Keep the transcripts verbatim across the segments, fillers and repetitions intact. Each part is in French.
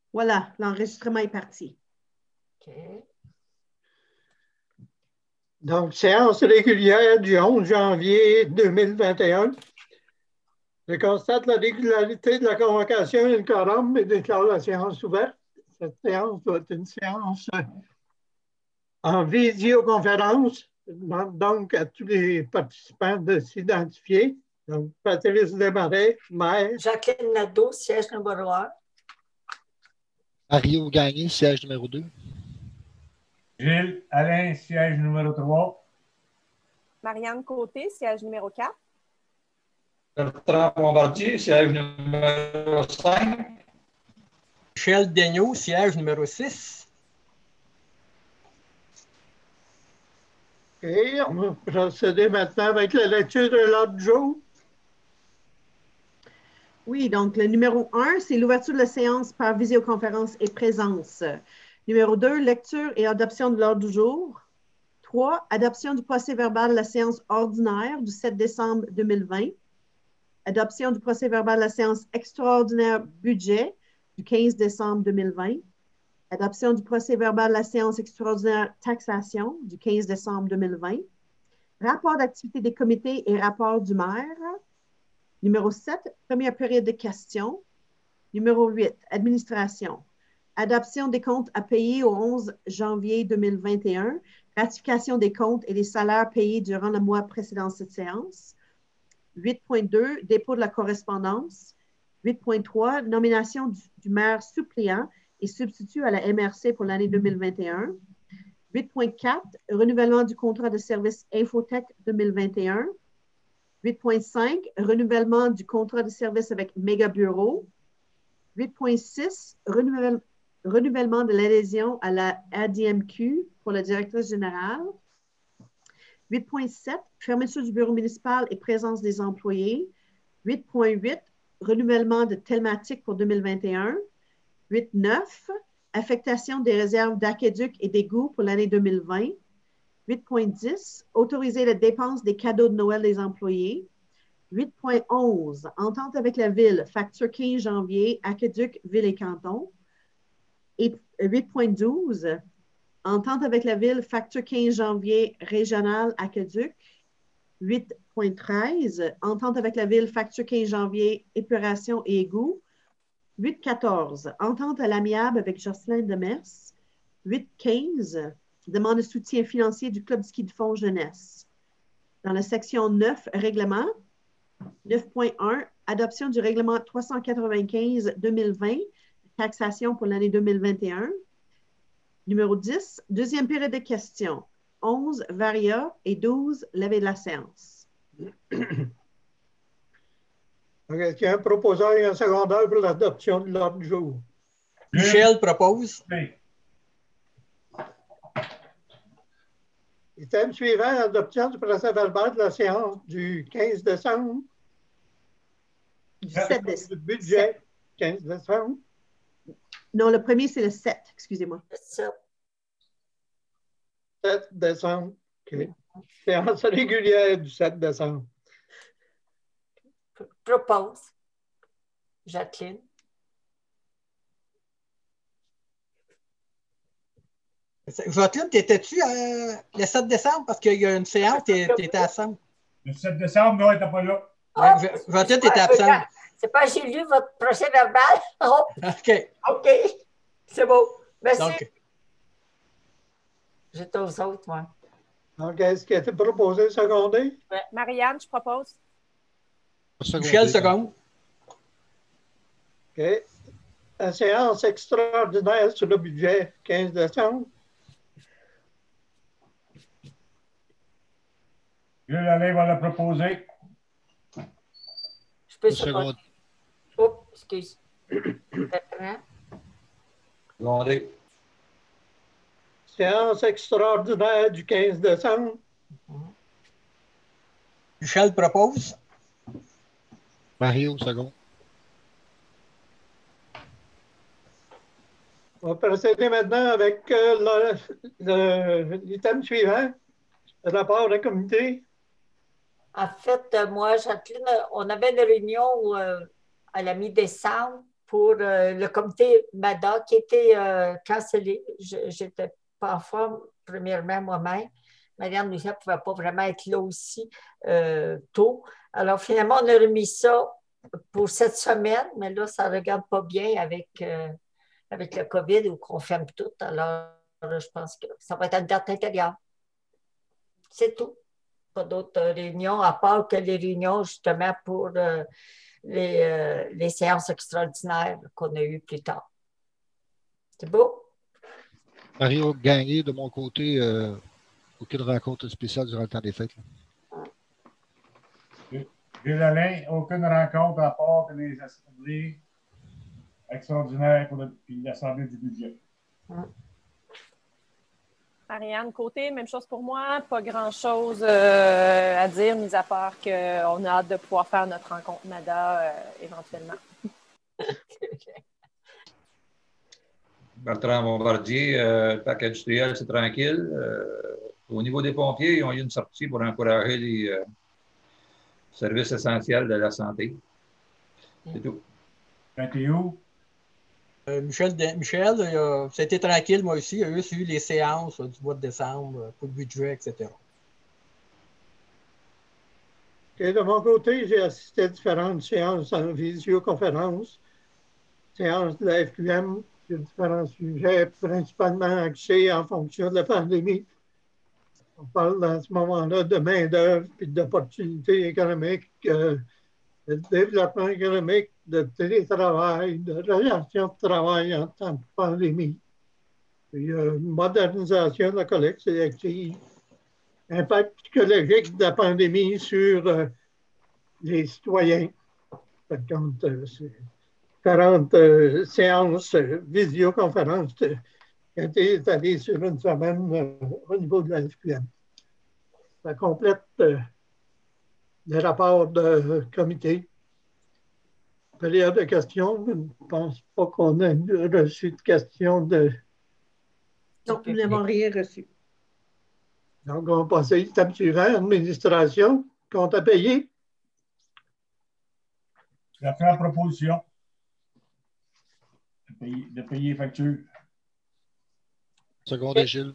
Voilà, l'enregistrement est parti. OK. Donc, séance régulière du onze janvier deux mille vingt et un. Je constate la régularité de la convocation et le quorum et déclare la séance ouverte. Cette séance doit être une séance en visioconférence. Je demande donc à tous les participants de s'identifier. Donc, Patrice Desmarais, maire. Jacqueline Nadeau, siège numéro un. Mario Gagné, siège numéro deux. Gilles Alain, siège numéro trois. Marianne Côté, siège numéro quatre. Bertrand Bombardier, siège numéro cinq. Michel Daigneault, siège numéro six. OK, on va procéder maintenant avec la lecture de l'ordre du jour. Oui, donc le numéro un, c'est l'ouverture de la séance par visioconférence et présence. Numéro deux, lecture et adoption de l'ordre du jour. trois, adoption du procès-verbal de la séance ordinaire du sept décembre deux mille vingt. Adoption du procès-verbal de la séance extraordinaire budget du quinze décembre deux mille vingt. Adoption du procès-verbal de la séance extraordinaire taxation du quinze décembre deux mille vingt. Rapport d'activité des comités et rapport du maire. Numéro sept, première période de questions. Numéro huit, administration. Adoption des comptes à payer au onze janvier deux mille vingt et un. Ratification des comptes et des salaires payés durant le mois précédent cette séance. huit point deux, dépôt de la correspondance. huit point trois, nomination du, du maire suppléant et substitut à la M R C pour l'année deux mille vingt et un. huit point quatre, renouvellement du contrat de service Infotech deux mille vingt et un. huit point cinq, renouvellement du contrat de service avec Méga Bureau. huit point six, renouvellement, renouvellement de l'adhésion à la A D M Q pour la directrice générale. huit point sept, fermeture du bureau municipal et présence des employés. huit point huit, renouvellement de thématique pour deux mille vingt et un. huit point neuf, affectation des réserves d'aqueduc et d'égouts pour l'année deux mille vingt. huit point dix, autoriser la dépense des cadeaux de Noël des employés. huit point onze, entente avec la ville, facture quinze janvier, aqueduc, ville et canton. Et huit point douze, entente avec la ville, facture quinze janvier, régional, aqueduc. huit point treize, entente avec la ville, facture quinze janvier, épuration et égouts. huit point quatorze, entente à l'amiable avec Jocelyn Demers. huit point quinze, demande de soutien financier du Club ski de fond jeunesse. Dans la section neuf, règlement. neuf point un, adoption du règlement trois cent quatre-vingt-quinze deux mille vingt, taxation pour l'année deux mille vingt et un. Numéro dix, deuxième période de questions. onze, varia et douze, levée de la séance. Est-ce qu'il y a un proposeur et un secondaire pour l'adoption de l'ordre du jour? Michel propose. Oui. Item suivant, adoption du procès-verbal de la séance du quinze décembre. Du sept décembre. Du budget quinze décembre. Non, le premier, c'est le sept, excusez-moi. Le sept. sept décembre. OK. Séance régulière du sept décembre. Propose. Jacqueline. Jacqueline, t'étais-tu euh, le sept décembre? Parce qu'il y a une séance, t'étais absente. Le sept décembre, non, elle n'était pas là. Oh, Ouais, Jacqueline, t'étais absente. C'est pas, j'ai lu votre procès verbal. Oh, OK. OK. C'est beau. Merci. Donc, J'étais aux autres, moi. Donc, est-ce qui a été proposé, secondé? Marianne, je propose. Michel, seconde. OK. La séance extraordinaire sur le budget quinze décembre. Gilles Alain va la proposer. Je peux Le second. Oups, excuse. Bertrand. Secondé. Séance extraordinaire du quinze décembre. Michel propose. Mario, second. On va procéder maintenant avec euh, l'item suivant, le rapport de comité. En fait, euh, moi, Jacqueline, on avait une réunion euh, à la mi-décembre pour euh, le comité MADA qui était euh, cancellé. Je n'étais pas en forme, premièrement, moi-même. Marianne Lucien ne pouvait pas vraiment être là aussi euh, tôt. Alors, finalement, on a remis ça pour cette semaine, mais là, ça ne regarde pas bien avec, euh, avec le COVID où on ferme tout. Alors, je pense que ça va être à une date intérieure. C'est tout. Pas d'autres réunions, à part que les réunions, justement, pour euh, les, euh, les séances extraordinaires qu'on a eues plus tard. C'est beau? Mario Gagné, de mon côté, euh, aucune rencontre spéciale durant le temps des fêtes. Gilles Alain, aucune rencontre à part que les assemblées extraordinaires pour le, puis l'Assemblée du budget. Marianne Côté, même chose pour moi. Pas grand-chose euh, à dire, mis à part qu'on a hâte de pouvoir faire notre rencontre MADA euh, éventuellement. Bertrand Bombardier, euh, le parc industriel, c'est tranquille. Euh, au niveau des pompiers, ils ont eu une sortie pour encourager les euh, services essentiels de la santé. C'est tout. Mathéo? Euh, Michel, Michel euh, ça a été tranquille, moi aussi. Il y a eu les séances euh, du mois de décembre euh, pour le budget, et cetera. Et de mon côté, j'ai assisté à différentes séances en visioconférence, séances de la F Q M sur différents sujets, principalement axés en fonction de la pandémie. On parle dans ce moment-là de main-d'œuvre et d'opportunités économiques, euh, de développement économique, de télétravail, de relations de travail en temps de pandémie. Puis, euh, modernisation de la collecte sélective, impact psychologique de la pandémie sur euh, les citoyens. Par contre, euh, c'est quarante euh, séances, euh, visioconférences euh, qui ont été étalées sur une semaine euh, au niveau de la F Q M. Ça complète euh, les rapports de comité. Période de questions, je ne pense pas qu'on ait reçu de questions de... Non, nous n'avons rien reçu. Donc, on va passer à l'étape suivante, administration, compte à payer. La faire proposition de payer, de payer les factures. Seconde, Gilles.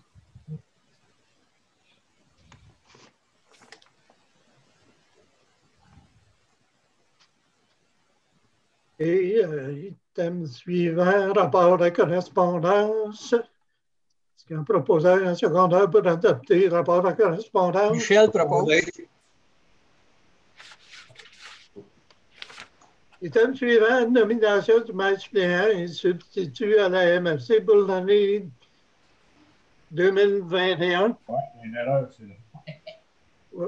Et euh, item suivant, rapport de correspondance. Est-ce qu'il y a un proposeur en secondaire pour adopter le rapport de correspondance? Michel propose. Item suivant, nomination du maître suppléant et substitut à la M F C pour l'année deux mille vingt et un. Oui, une erreur, c'est là. Ouais.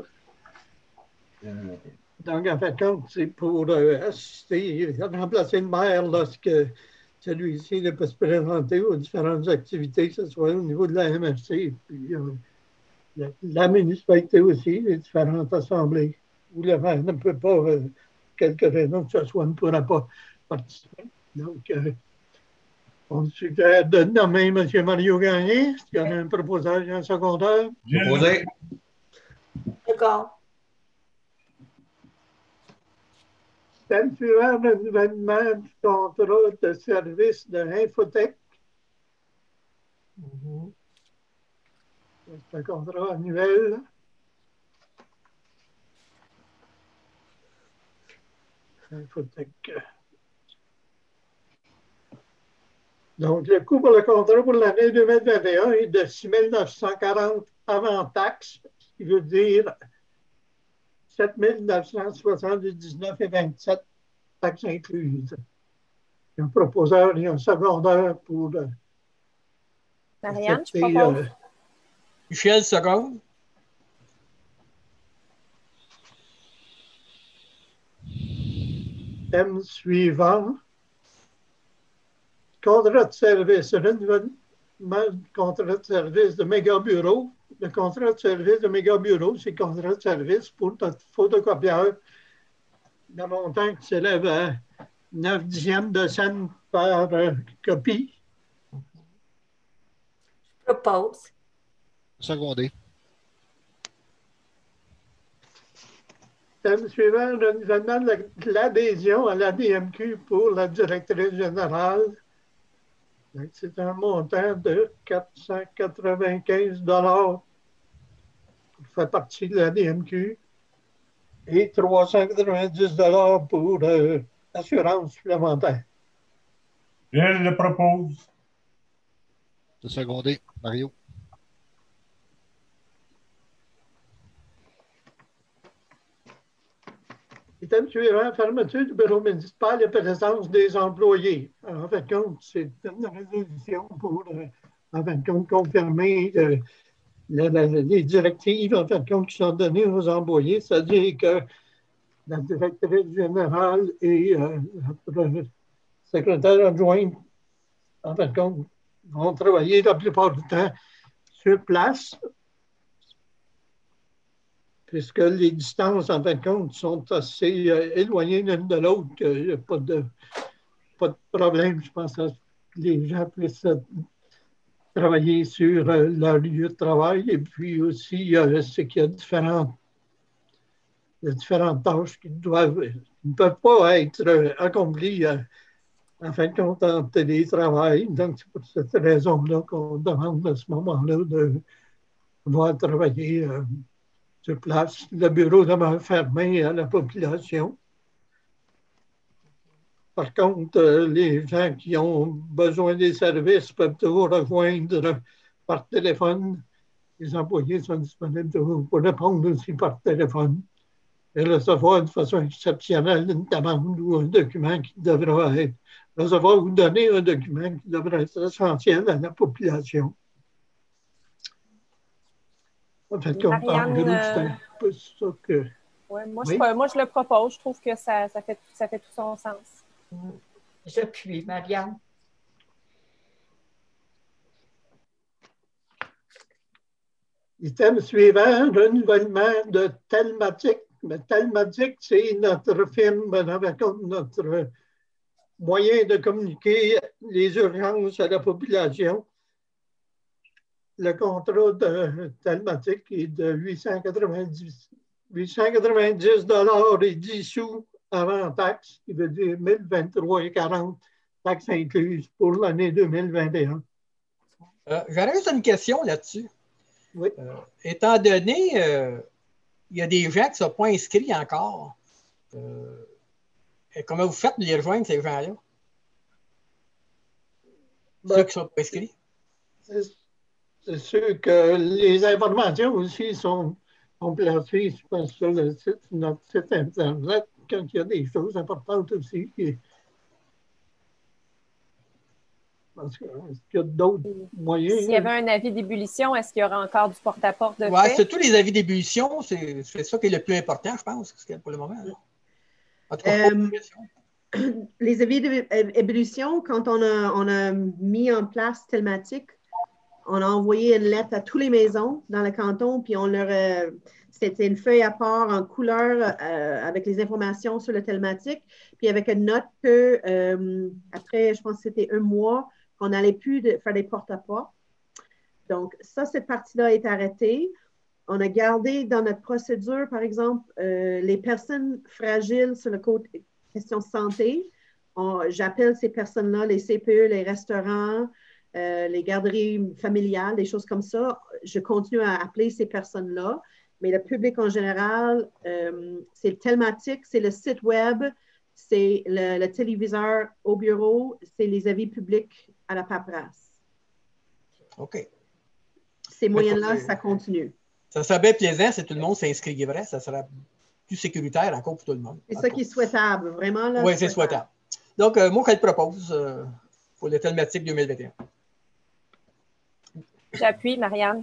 Donc, en fait, compte, c'est pour euh, assister, remplacer le maire lorsque celui-ci ne peut se présenter aux différentes activités, que ce soit au niveau de la M F C, puis euh, la, la municipalité aussi, les différentes assemblées, où le maire ne peut pas, euh, quelque raison que ce soit, ne pourra pas participer. Donc, euh, on suggère de nommer M. Mario Gagné. Est-ce qu'il y a un proposeur en secondaire? Proposé. D'accord. Thème suivant, le renouvellement du contrat de service de Infotech. Mm-hmm. C'est un contrat annuel. Infotech. Donc, le coût pour le contrat pour l'année deux mille vingt et un est de six mille neuf cent quarante avant taxe, ce qui veut dire sept mille neuf cent soixante-dix-neuf et vingt-sept taxes incluses. Il y a un proposeur et un secondaire pour euh, Marianne, je accepter, propose. euh, Michel seconde. thème suivant. Contrat de service, renouvellement du contrat de service de méga bureau. Le contrat de service de méga bureau, c'est le contrat de service pour notre photocopieur. Le montant qui s'élève à neuf dixièmes de cent par euh, copie. Je propose. Secondé. Thème suivant, renouvellement de l'adhésion à l'A D M Q pour la directrice générale. C'est un montant de quatre cent quatre-vingt-quinze dollars pour faire partie de l'A D M Q et trois cent quatre-vingt-dix dollars pour euh, assurance supplémentaire. Je le propose. De seconder, Mario. Item suivant, fermeture du bureau municipal et présence des employés. Alors, en fin de compte, c'est une résolution pour, euh, en fin de compte, confirmer euh, la, la, les directives, en fin de compte, qui sont données aux employés, c'est-à-dire que la directrice générale et euh, la secrétaire adjointe, en fin de compte, vont travailler la plupart du temps sur place, puisque les distances, en fin de compte, sont assez euh, éloignées l'une de l'autre, qu'il n'y a pas de, pas de problème. Je pense que les gens puissent euh, travailler sur euh, leur lieu de travail. Et puis aussi, euh, c'est qu'il y a différentes, il y a différentes tâches qui, doivent, qui ne peuvent pas être euh, accomplies euh, en fin de compte en télétravail. Donc, c'est pour cette raison-là qu'on demande à ce moment-là de pouvoir travailler euh, sur place. Le bureau demeure fermé à la population. Par contre, euh, les gens qui ont besoin des services peuvent toujours rejoindre par téléphone. Les employés sont disponibles pour répondre aussi par téléphone et recevoir de façon exceptionnelle une demande ou un document qui devra être, recevoir ou donner un document qui devra être essentiel à la population. En fait, comme Marianne, gros, euh, c'est un peu ça que... ouais, moi, Oui. je, moi, je le propose. Je trouve que ça, ça, fait, ça fait tout son sens. J'appuie, Marianne. Item suivant, renouvellement de Telmatic. Mais Telmatic, c'est notre firme, avec notre moyen de communiquer les urgences à la population. Le contrat de Telmatic est de huit cent quatre-vingt-dix dollars et dix sous avant taxe, qui veut dire mille vingt-trois et quarante taxes incluses pour l'année deux mille vingt et un. Euh, J'aurais juste une question là-dessus. Oui. Euh, étant donné, euh, il y a des gens qui ne sont pas inscrits encore. Euh, et comment vous faites pour les rejoindre, ces gens-là? Ben, Ceux qui ne sont pas inscrits? C'est sûr que les informations aussi sont, sont placées, je pense, sur le site, notre site Internet, quand il y a des choses importantes aussi. Qui... Parce qu'il y a d'autres moyens. S'il y avait un avis d'ébullition, est-ce qu'il y aura encore du porte-à-porte de Oui, fait? c'est tous les avis d'ébullition, c'est ça qui est le plus important, je pense, pour le moment. Là. En tout cas, euh, les avis d'ébullition, quand on a, on a mis en place Telmatic, on a envoyé une lettre à toutes les maisons dans le canton, puis on leur euh, c'était une feuille à part en couleur euh, avec les informations sur le Telmatic, puis avec une note que euh, après, je pense que c'était un mois, qu'on n'allait plus de, faire des porte-à-porte. Donc, ça, cette partie-là est arrêtée. On a gardé dans notre procédure, par exemple, euh, les personnes fragiles sur le côté question santé. J'appelle ces personnes-là les C P E, les restaurants, Euh, les garderies familiales, des choses comme ça. Je continue à appeler ces personnes-là, mais le public en général, euh, c'est le Telmatic, c'est le site web, c'est le, le téléviseur au bureau, c'est les avis publics à la paperasse. OK. Ces moyens-là, ça continue. Ça serait bien plaisant si tout le monde s'inscrivait, ça serait plus sécuritaire encore pour tout le monde. C'est ça qui est souhaitable, vraiment. Oui, c'est souhaitable. Donc, euh, moi, qu'elle propose euh, pour le Telmatic deux mille vingt et un. J'appuie, Marianne.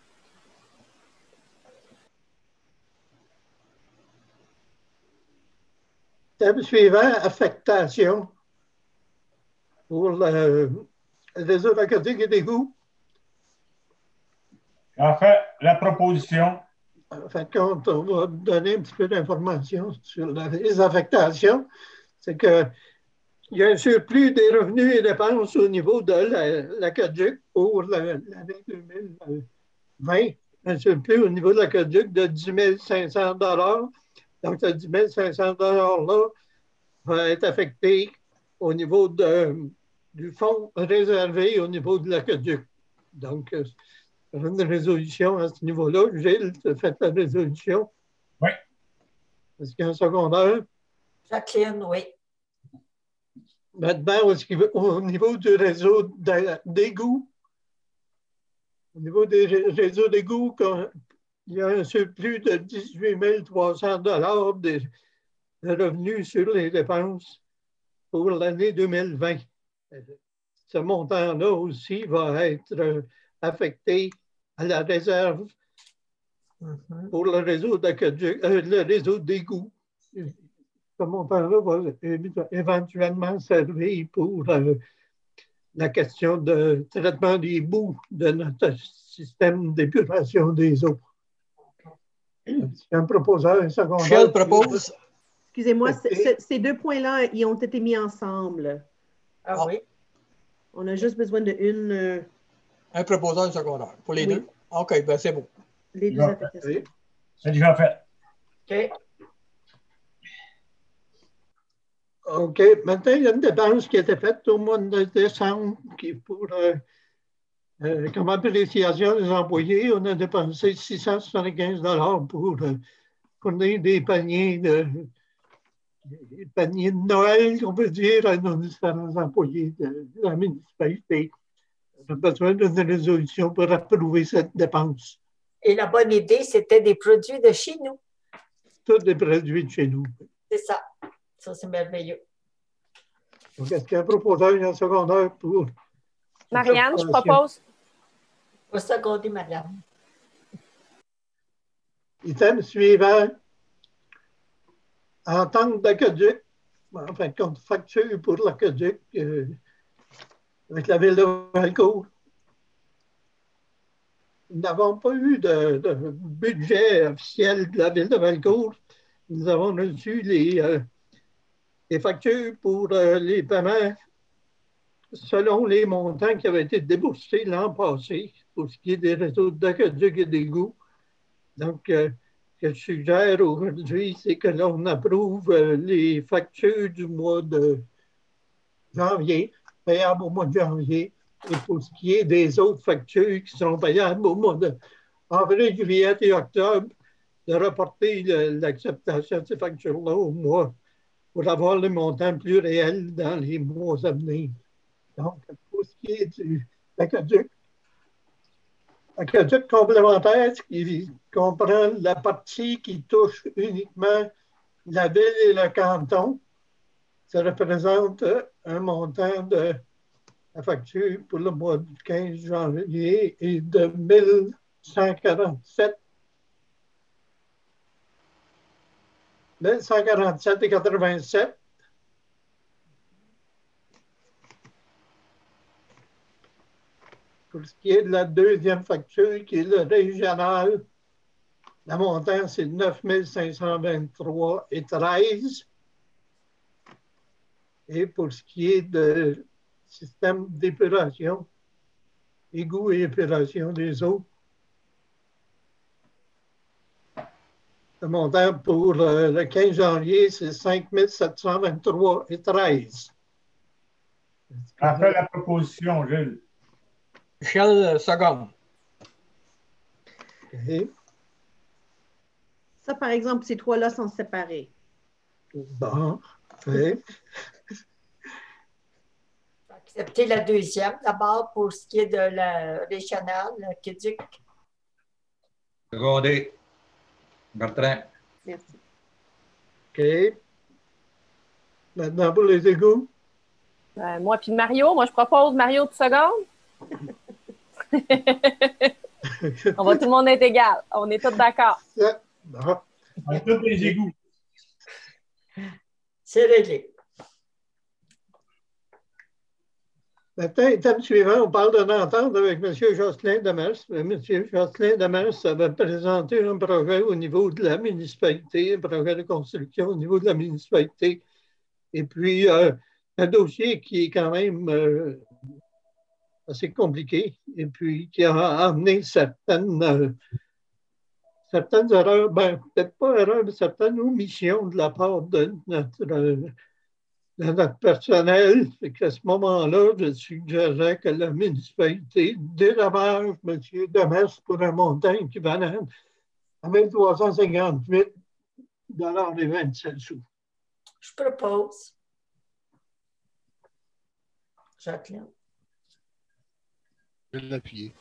Thème suivant, affectation pour le réseau aquatique et d'égout. En fait, la proposition. En fin de compte, on va donner un petit peu d'informations sur les affectations. C'est que il y a un surplus des revenus et dépenses au niveau de l'Aqueduc pour l'année deux mille vingt. Un surplus au niveau de l'Aqueduc de dix mille cinq cents dollars Donc, ce dix mille cinq cents dollars-là va être affecté au niveau de, du fonds réservé au niveau de l'aqueduc. Donc, euh, une résolution à ce niveau-là. Gilles, tu as fait la résolution? Oui. Est-ce qu'il y a un secondaire? Jacqueline, oui. Maintenant, au niveau du réseau d'égouts, au niveau des réseaux d'égouts, il y a un surplus de dix-huit mille trois cents dollars de revenus sur les dépenses pour l'année deux mille vingt. Ce montant-là aussi va être affecté à la réserve mm-hmm. pour le réseau d'aqueduc, euh, le réseau d'égouts. Ce montant-là va éventuellement servir pour euh, la question de traitement des boues de notre système d'épuration des eaux. C'est un proposeur, un secondaire. Michel propose. Excusez-moi, ces deux points-là, ils ont été mis ensemble. Ah oui? On a juste besoin d'une... Euh... Un proposeur, un secondaire. Pour les oui. deux? OK, ben c'est bon. Les deux affectations. C'est déjà fait. OK. OK. Maintenant, il y a une dépense qui a été faite au mois de décembre qui est pour, euh, euh, comme appréciation des employés. On a dépensé six cent soixante-quinze dollars pour euh, fournir des paniers de, des paniers de Noël, on peut dire, à nos différents employés de la municipalité. On a besoin d'une résolution pour approuver cette dépense. Et la bonne idée, c'était des produits de chez nous. Tous des produits de chez nous. C'est ça. Ça, c'est merveilleux. Donc, est-ce qu'il y a un proposeur et un secondaire pour... Marianne, je propose. Pour seconder, madame. Item suivant. Entente d'aqueduc, enfin, compte facture pour l'aqueduc euh, avec la ville de Valcourt. Nous n'avons pas eu de, de budget officiel de la ville de Valcourt. Nous avons reçu les, euh, les factures pour euh, les paiements selon les montants qui avaient été déboursés l'an passé pour ce qui est des réseaux d'aqueduc et d'égouts. Donc, euh, ce que je suggère aujourd'hui, c'est que l'on approuve euh, les factures du mois de janvier, payables au mois de janvier, et pour ce qui est des autres factures qui sont payables au mois de avril, juillet et octobre, de reporter l'acceptation de ces factures-là au mois pour avoir le montant plus réel dans les mois à venir. Donc, pour ce qui est du aqueduc, aqueduc complémentaire, qui comprend la partie qui touche uniquement la ville et le canton, ça représente un montant de la facture pour le mois du quinze janvier et de mille cent quarante-sept mille cent quarante-sept et quatre-vingt-sept. Pour ce qui est de la deuxième facture, qui est le régional, le montant, c'est neuf mille cinq cent vingt-trois et treize. Et pour ce qui est de système d'épuration, égout et épuration des eaux, le montant pour euh, le quinze janvier, c'est cinq mille sept cent vingt-trois et treize. Après la proposition, Gilles. Michel, seconde. Okay. Ça, par exemple, ces trois-là sont séparés. Bon, fait. Accepter la deuxième, d'abord, pour ce qui est de la régionale, l'aqueduc. Secondé. Bertrand. Merci. OK. Maintenant, pour les égouts. Euh, moi puis Mario. Moi, je propose Mario de seconde. On va tout le monde être égal. On est tous d'accord. Bon. On est tous des égouts. C'est réglé. Maintenant, étape suivant, on parle d'une entente avec M. Jocelyn Demers. M. Jocelyn Demers avait présenté un projet au niveau de la municipalité, un projet de construction au niveau de la municipalité. Et puis, euh, un dossier qui est quand même euh, assez compliqué et puis qui a amené certaines, euh, certaines erreurs, ben, peut-être pas erreurs, mais certaines omissions de la part de notre, de notre personnel. Fait qu'à ce moment-là, je suggérais que la municipalité dédommage M. Demers pour un montant équivalent à mille trois cent cinquante-huit dollars et vingt-sept sous. Je propose. Jacqueline. Je vais l'appuyer.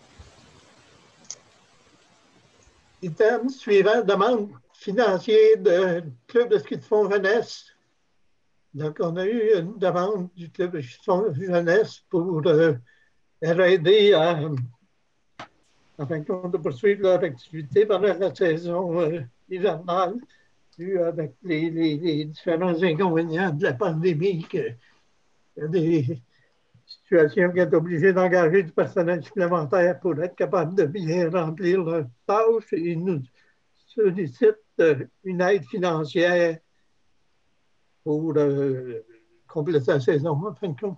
Item suivant, demande financière du Club de ski de fond jeunesse. Donc, on a eu une demande du Club de ski de fond jeunesse pour euh, aider à, en fin de compte, de poursuivre leur activité pendant la saison euh, hivernale, dû avec les, les, les différents inconvénients de la pandémie, qu'il y a des situations qui sont obligées d'engager du personnel supplémentaire pour être capable de bien remplir leurs tâches, et ils nous sollicitent euh, une aide financière pour euh, compléter la saison, en fin de compte.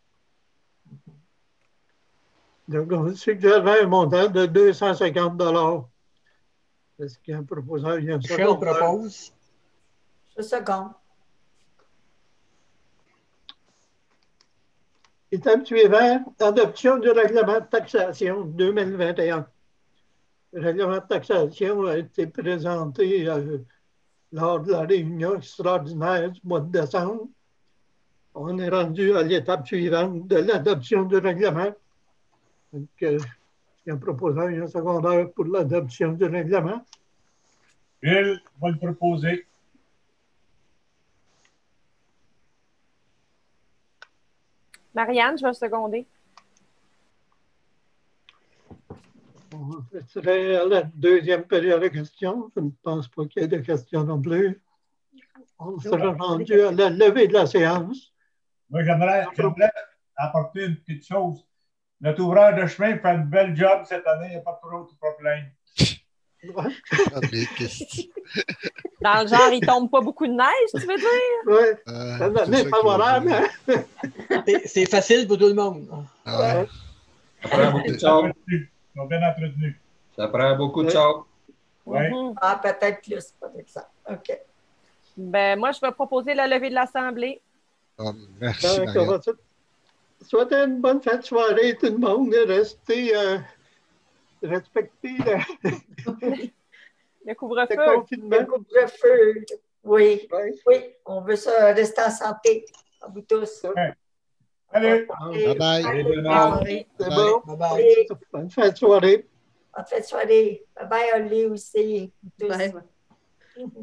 Donc, on suggérerait un montant de deux cent cinquante dollars. Est-ce qu'il y a un proposeur? Il y a un Michel propose. Je seconde. Item suivant, adoption du règlement de taxation deux mille vingt et un. Le règlement de taxation a été présenté euh, lors de la réunion extraordinaire du mois de décembre. On est rendu à l'étape suivante de l'adoption du règlement. Donc, euh, il y a un proposeur et un secondaire pour l'adoption du règlement. Bill va le proposer. Marianne, je vais seconder. On serait à la deuxième période de questions. Je ne pense pas qu'il y ait de questions non plus. On sera rendu à la levée de la séance. Moi, j'aimerais, j'aimerais apporter une petite chose. Notre ouvreur de chemin fait un bel job cette année. Il n'y a pas trop de problème. Ouais. Dans le genre, il ne tombe pas beaucoup de neige, tu veux dire? Oui, Euh, c'est l'année favorable. Hein? C'est- C'est facile pour tout le monde. Ah, Ouais. Ça prend beaucoup de char. Ils sont bien entretenus. Ça prend beaucoup de char. Oui. Mhm. Ah, peut-être plus, peut-être ça. OK. Ben, moi, je vais proposer la levée de l'Assemblée. ah, merci, Donc, on Marianne. va se- souhaiter une bonne fin de soirée, tout le monde, et rester, euh, respecter le, Le le couvre-feu. confinement. Le couvre-feu. Oui. Ouais. Oui, on veut ça rester en santé. À vous tous. Allez. Bye bye. Allez, Bye bye. bonne soirée. C'est Bye. bon. Bye bye. Oui. Bonne fin de soirée. Bonne fin de soirée. Bye bye, Oli aussi. Tous. Bye.